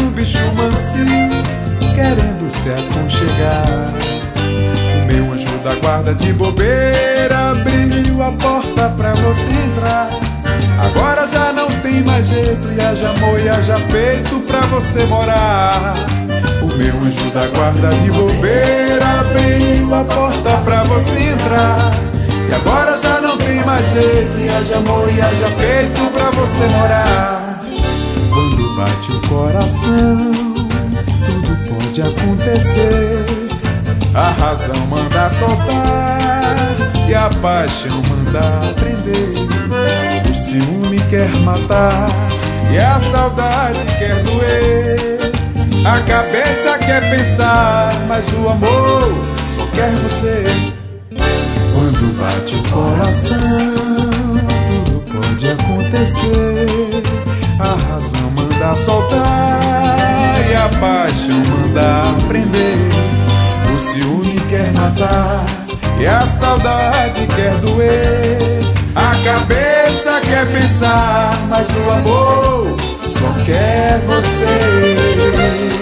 um bicho mansinho querendo se aconchegar. O meu anjo da guarda de bobeira abriu a porta pra você entrar. Agora já não tem mais jeito, e haja amor e haja peito pra você morar. O meu anjo da guarda de bobeira abriu a porta pra você entrar. E agora já não tem mais jeito, e haja amor e haja peito pra você morar. Quando bate o coração, tudo pode acontecer. A razão manda soltar e a paixão manda prender. O ciúme quer matar e a saudade quer doer. A cabeça quer pensar, mas o amor só quer você. Quando bate o coração, tudo pode acontecer. A razão manda soltar e a paixão manda prender. O ciúme quer matar e a saudade quer doer. A cabeça quer pensar, mas o amor só quer você.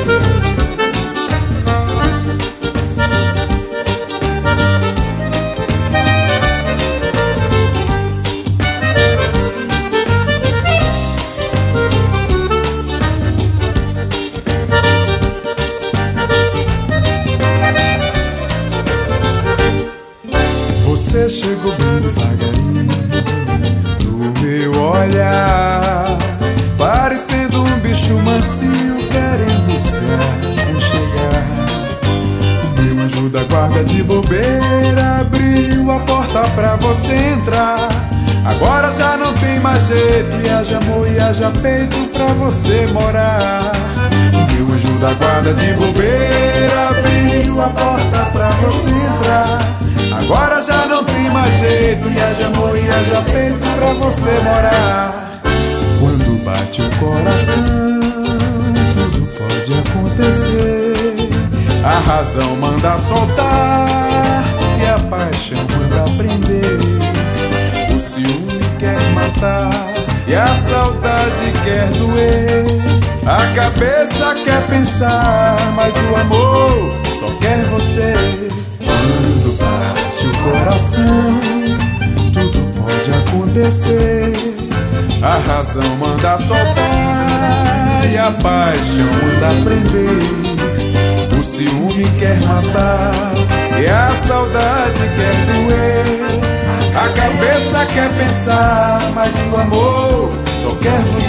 Você chegou bem devagarinho no meu olhar, parecendo um bicho mansinho querendo se aconchegar. O meu anjo da guarda de bobeira abriu a porta pra você entrar. Agora já não tem mais jeito, e haja amor e haja peito pra você morar. O meu anjo da guarda de bobeira abriu a porta pra você entrar. Agora já não tem mais jeito, e haja amor e haja peito pra você morar. Quando bate o coração, tudo pode acontecer. A razão manda soltar e a paixão manda prender. O ciúme quer matar e a saudade quer doer. A cabeça quer pensar, mas o amor só quer você. Quando bate o coração, tudo pode acontecer. A razão manda soltar e a paixão manda prender. O ciúme quer matar e a saudade quer doer. A cabeça quer pensar, mas o amor só quer você.